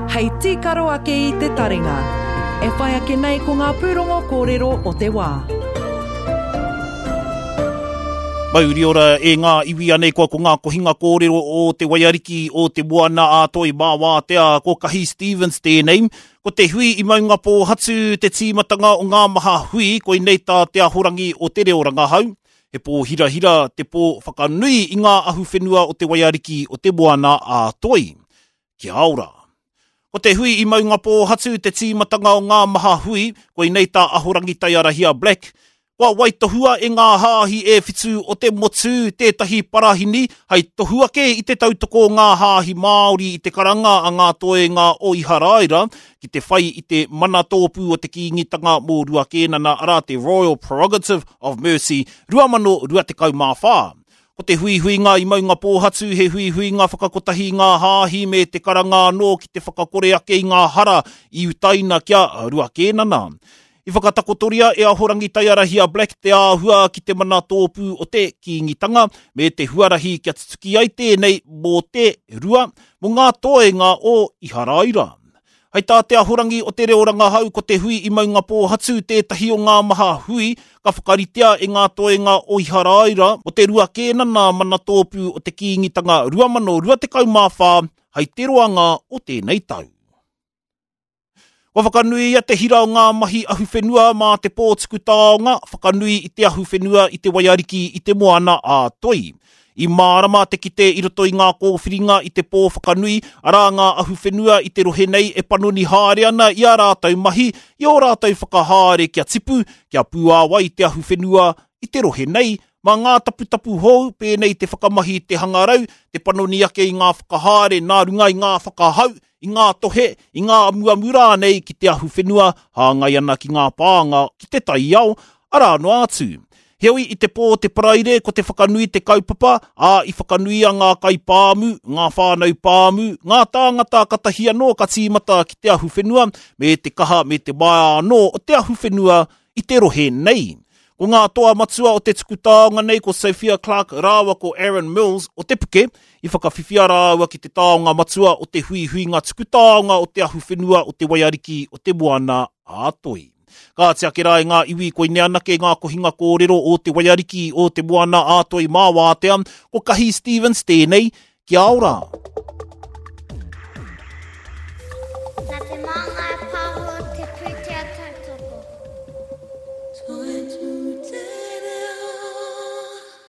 Hei tīkaro ake i te taringa. E whai ake nei ko ngā pūrongo kōrero o te wā. Mauri ora e ngā iwi anei koa ko ngā kohinga kōrero o te waiariki o te moana a toi mā wātea ko Kahi Stevens tēnei. Ko te hui i maunga pō hatu te tīmatanga o ngā maha hui ko i nei tā te ahorangi o te reo rangahau. He pō hira te pō whakanui i ngā ahu whenua o te waiariki o te moana a toi. Kia ora. Ko te hui i maunga pō hatu te tīmatanga o ngā maha hui ko i nei tā ahorangi taiarahia Black. Wa wai tohua e ngā hāhi e whitu o te motu tētahi parahini, hei tohua ke i te tautoko ngā hāhi Māori i te karanga a ngā toenga o Iharaira, ki te whai i te mana tōpū o te kīngitanga mō rua kēnana ara te Royal Prerogative of Mercy, 2024. Ko te hui-huinga i maunga pōhatu, he hui-huinga whakakotahi ngā hāhi me te karanga anō ki te whakakore ake i ngā hara i utaina kia rua kēnana. I whakatakotoria e ahorangi taiarahia Black te āhua ki te mana tōpū o te kīngitanga me te huarahi kia tutuki ai tēnei mō te rua mō ngā toenga o Iharaira. Hei tā te ahorangi o te reo rangahau ko te hui i maunga pōhatu tētahi o ngā maha hui ka whakaritea e ngā toenga o Iharaira o te rua kēnana mana tōpū o te kīngitanga 2024 hei te roanga o tēnei tau. Wa whakanui a te hira o ngā mahi ahu whenua mā te pōtuku taonga, whakanui i te ahu whenua i te waiariki i te moana a toi. I mārama te kite i roto i ngā kōwhiringa i te pō whakanui, ara ngā ahu whenua i te rohe nei e panoni haere ana i a rātau mahi, i o rātau whakahaere kia tipu, kia pūāwai i te ahu whenua i te rohe nei, mā ngā tapu-tapu hou, pēnei te whakamahi te hangarau, te panoni ake i ngā whakahaere, nā runga i ngā whakahau, i ngā tohe, i ngā muamura nei ki te ahu whenua, hāngai ana ki ngā pāanga, ki te tai au, ara no atu. Heoi i te pō te paraire ko te whakanui te kaupapa, a i whakanui a ngā kai pāmu, ngā whānau pāmu, ngā tāngata katahia no ka tīmata ki te ahu whenua, me te kaha me te mai anō o te ahu whenua i te rohe nei. Ko ngā toa matua o te tuku-taonga nei ko Sophia Clark rāwa ko Aaron Mills o te puke, i whakawhiwhia rāua ki te taonga matua o te hui-huinga tuku-taonga o te ahu whenua o te waiariki o te moana a toi. Ka te ake rai ngā iwi ko i neanake ngā kohinga kōrero o te waiariki o te moana a toi mā wātea, ko Kahi Stevens tēnei, kia ora.